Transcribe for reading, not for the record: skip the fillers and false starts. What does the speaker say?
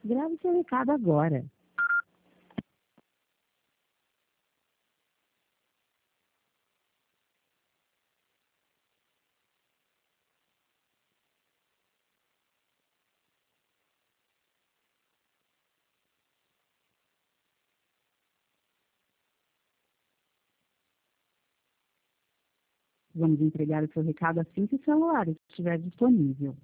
Grave seu recado agora. Vamos entregar o seu recado assim que o celular estiver disponível.